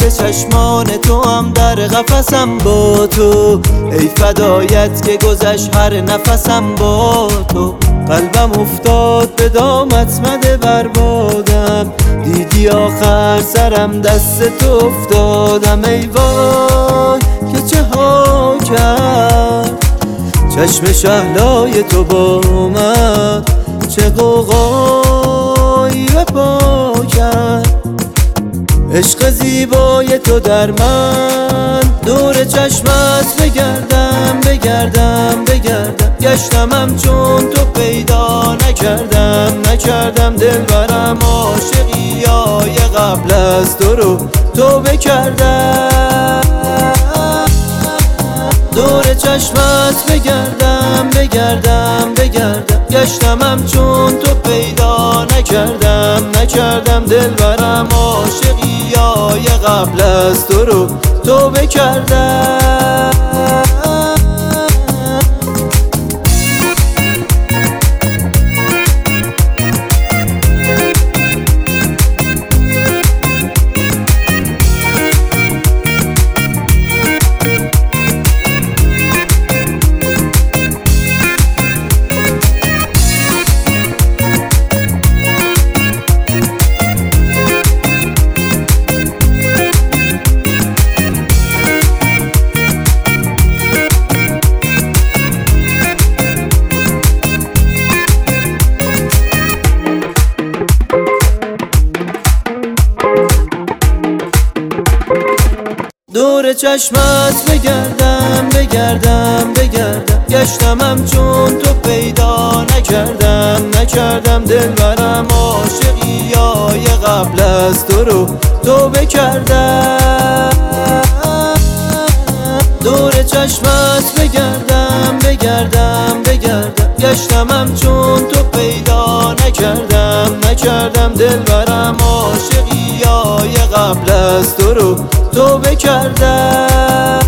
دور چشمان تو هم در قفسم با تو، ای فدایت که گذشت هر نفسم با تو. قلبم افتاد به دامت مده بربادم، دیدی آخر سرم دست تو افتادم. ای وای که چه ها کرد چشم شهلای تو با من، چه غوغایی به پا کرد عشق زیبای تو در من. دور چشمت بگردم بگردم بگردم، گشتم همچون تو پیدا نکردم دلبرم عاشقیای قبل از تو رو توبه کردم. دور چشمت بگردم بگردم بگردم، گشتم همچون تو پیدا نکردم دلبرم عاشقیای قبل از تو رو توبه کردم. دور چشمت بگردم بگردم بگردم، گشتم همچون تو پیدا نکردم دلبرم عاشقیای قبل از تو رو توبه کردم. دور چشمت بگردم بگردم بگردم، گشتم همچون تو پیدا نکردم دلبرم عاشقیای قبل از تو رو توبه کردم.